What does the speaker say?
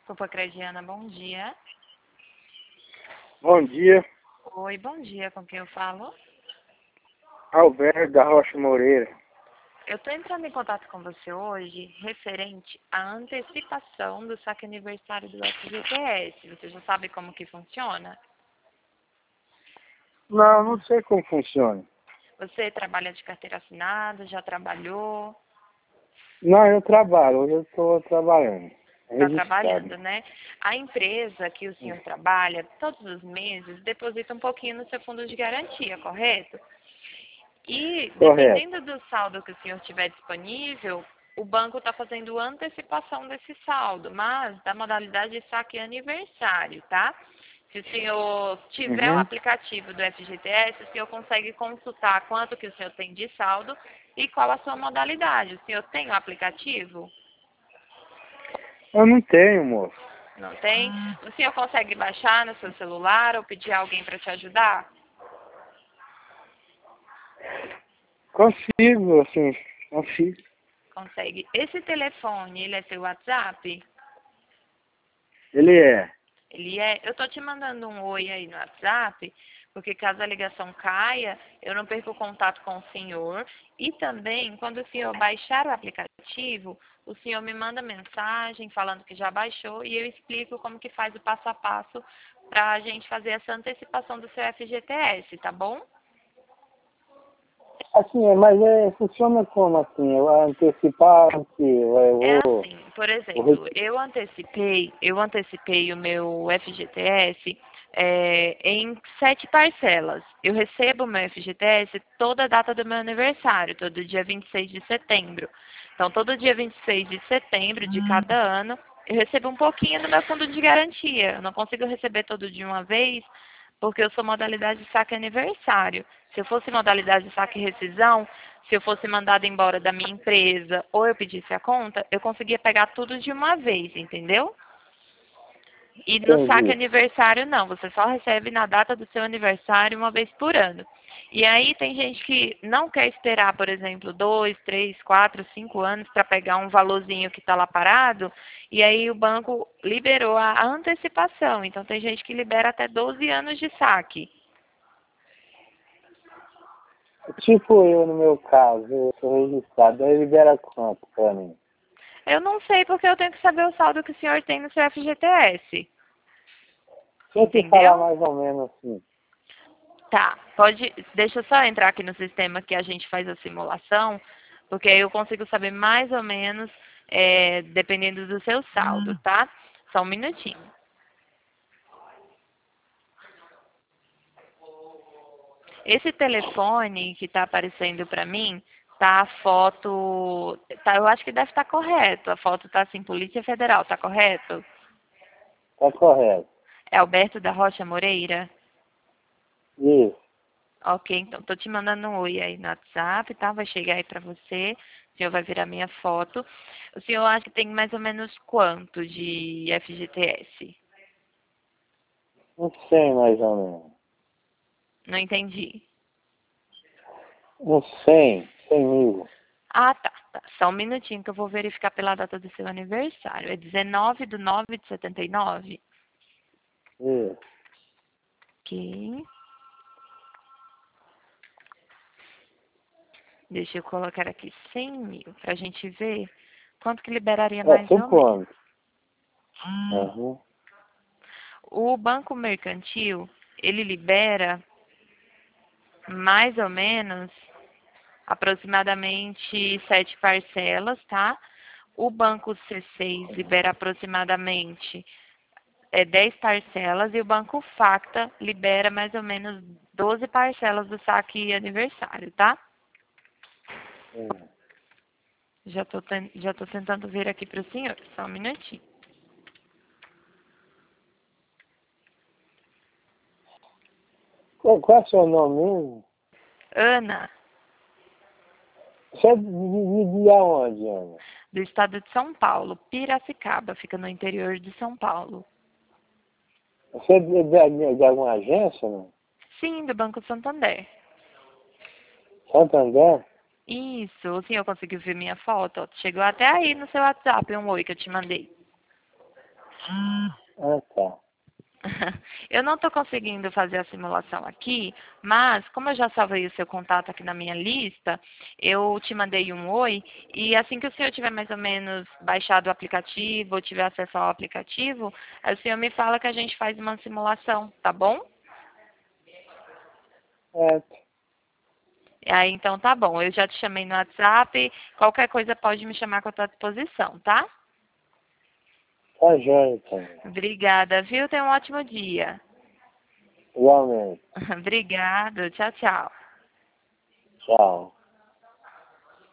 Supocrediana, bom dia. Bom dia, Oi, bom dia, com quem eu falo? Alberto da Rocha Moreira. Eu estou entrando em contato com você hoje referente à antecipação do saque aniversário do FGTS. Você já sabe como que funciona? Não sei como funciona. Você trabalha de carteira assinada, já trabalhou, Não, eu trabalho, hoje eu estou trabalhando. está Registrado. trabalhando, né? A empresa que o senhor trabalha, todos os meses, deposita um pouquinho no seu fundo de garantia, correto? E, Correto. dependendo do saldo que o senhor tiver disponível, o banco está fazendo antecipação desse saldo, mas da modalidade saque aniversário, tá? Se o senhor tiver o Uhum. aplicativo do FGTS, o senhor consegue consultar quanto que o senhor tem de saldo e qual a sua modalidade. O senhor tem o aplicativo? Eu não tenho, moço. Não tem? O senhor consegue baixar no seu celular ou pedir alguém para te ajudar? Consigo, assim, consigo. Consegue. Esse telefone, ele é seu WhatsApp? Ele é. Ele é, eu tô te mandando um oi aí no WhatsApp, porque caso a ligação caia, eu não perco o contato com o senhor. E também, quando o senhor baixar o aplicativo, o senhor me manda mensagem falando que já baixou e eu explico como que faz o passo a passo para a gente fazer essa antecipação do seu FGTS, tá bom? Assim, mas funciona como assim? Eu vou antecipar o quê? Eu É vou, assim, por vou exemplo, eu antecipei o meu FGTS em 7 parcelas. Eu recebo o meu FGTS toda a data do meu aniversário, todo dia 26 de setembro. Então, todo dia 26 de setembro de cada ano, eu recebo um pouquinho do meu fundo de garantia. Eu não consigo receber todo de uma vez, porque eu sou modalidade de saque aniversário. Se eu fosse modalidade de saque e rescisão, se eu fosse mandada embora da minha empresa ou eu pedisse a conta, eu conseguia pegar tudo de uma vez, entendeu? E no saque entendi. aniversário não, você só recebe na data do seu aniversário uma vez por ano. E aí tem gente que não quer esperar, por exemplo, 2, 3, 4, 5 anos para pegar um valorzinho que está lá parado, e aí o banco liberou a antecipação. Então tem gente que libera até 12 anos de saque. Tipo eu, no meu caso, eu sou registrado. Aí libera quanto pra mim? Eu não sei porque eu tenho que saber o saldo que o senhor tem no seu FGTS. Deixa eu te falar Entendeu? mais ou menos assim. Tá, deixa eu só entrar aqui no sistema que a gente faz a simulação, porque aí eu consigo saber mais ou menos, dependendo do seu saldo, tá? Só um minutinho. Esse telefone que tá aparecendo pra mim, tá a foto, tá, eu acho que deve estar correto. A foto tá assim, Polícia Federal, tá correto? Tá correto. É Alberto da Rocha Moreira? Isso. Ok, então tô te mandando um oi aí no WhatsApp, tá? Vai chegar aí pra você. O senhor vai virar minha foto. O senhor acha que tem mais ou menos quanto de FGTS? Uns 100 mais ou menos. Não entendi. Uns 100 mil. Ah, tá, tá. Só um minutinho que eu vou verificar pela data do seu aniversário. É 19/9 de 79? Isso. Ok. Deixa eu colocar aqui 100 mil pra gente ver quanto que liberaria mais ou menos. Supondo. Uhum. O Banco Mercantil, ele libera mais ou menos aproximadamente 7 parcelas, tá? O Banco C6 libera aproximadamente 10 parcelas e o Banco Facta libera mais ou menos 12 parcelas do saque aniversário, tá? Hum. Já tô tentando ver aqui para o senhor, só um minutinho. Qual é o seu nome mesmo? Ana, Você é de aonde, Ana? do estado de São Paulo, Piracicaba, fica no interior de São Paulo. Você é de alguma agência, não? Sim, do Banco Santander. Santander? Isso, o senhor conseguiu ver minha foto? Chegou até aí no seu WhatsApp, um oi que eu te mandei. Ah, tá. Eu não estou conseguindo fazer a simulação aqui, mas como eu já salvei o seu contato aqui na minha lista, eu te mandei um oi e assim que o senhor tiver mais ou menos baixado o aplicativo ou tiver acesso ao aplicativo, aí o senhor me fala que a gente faz uma simulação, tá bom? Certo. Aí então tá bom, eu já te chamei no WhatsApp, qualquer coisa pode me chamar que eu estou à disposição, tá? Tá joia, então. Obrigada, viu? Tenha um ótimo dia. Igualmente. Obrigada, tchau, tchau. Tchau.